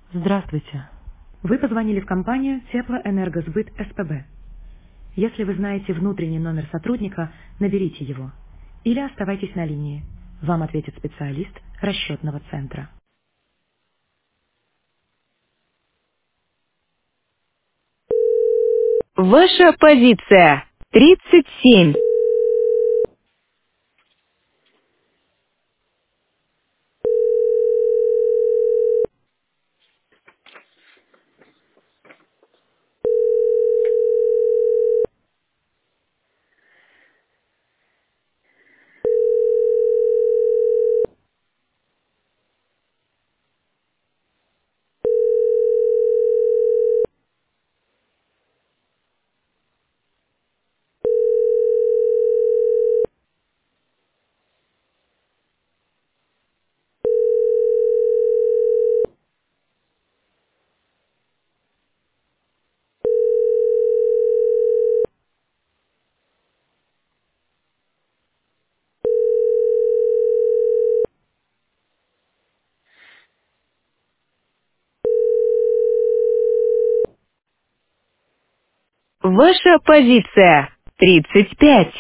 Здравствуйте. Вы позвонили в компанию Теплоэнергосбыт СПБ. Если вы знаете внутренний номер сотрудника, наберите его. Или оставайтесь на линии. Вам ответит специалист расчетного центра. Ваша позиция 37. Ваша позиция 35.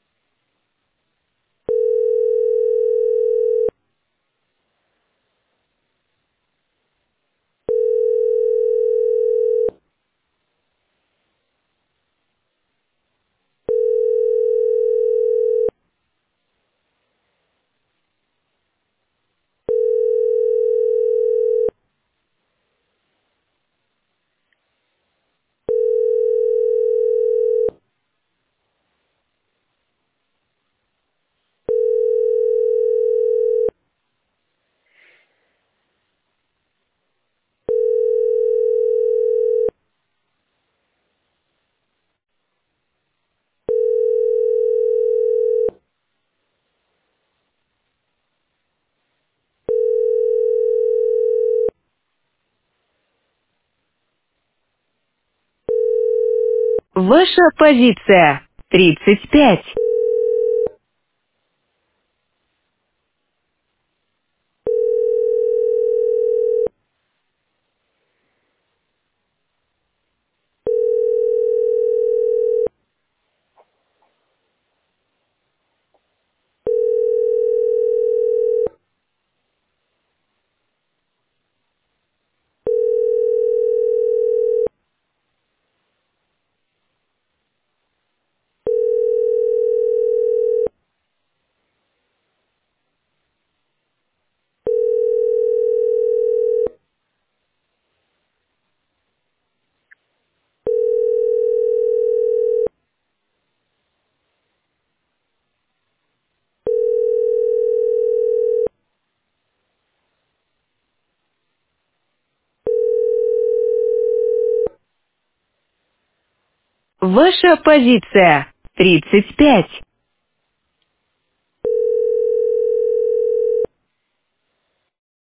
Ваша позиция 35. Ваша позиция 35.